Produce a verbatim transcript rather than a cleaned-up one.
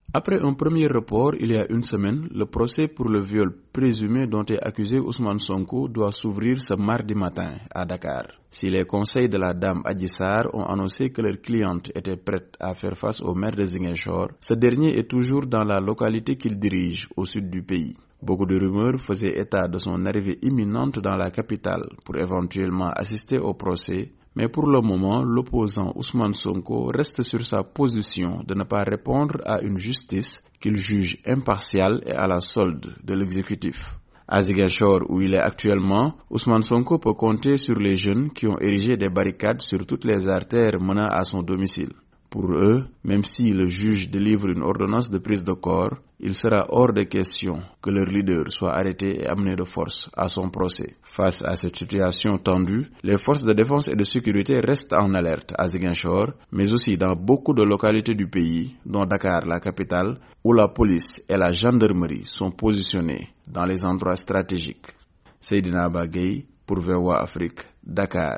Après un premier report il y a une semaine, le procès pour le viol présumé dont est accusé Ousmane Sonko doit s'ouvrir ce mardi matin à Dakar. Si les conseils de la dame Adji Sarr ont annoncé que leur cliente était prête à faire face au maire de Ziguinchor, ce dernier est toujours dans la localité qu'il dirige au sud du pays. Beaucoup de rumeurs faisaient état de son arrivée imminente dans la capitale pour éventuellement assister au procès, mais pour le moment, l'opposant Ousmane Sonko reste sur sa position de ne pas répondre à une justice qu'il juge impartiale et à la solde de l'exécutif. À Ziguinchor, où il est actuellement, Ousmane Sonko peut compter sur les jeunes qui ont érigé des barricades sur toutes les artères menant à son domicile. Pour eux, même si le juge délivre une ordonnance de prise de corps, il sera hors de question que leur leader soit arrêté et amené de force à son procès. Face à cette situation tendue, les forces de défense et de sécurité restent en alerte à Ziguinchor, mais aussi dans beaucoup de localités du pays, dont Dakar, la capitale, où la police et la gendarmerie sont positionnées dans les endroits stratégiques. Seydina Bagay pour V O A Afrique, Dakar.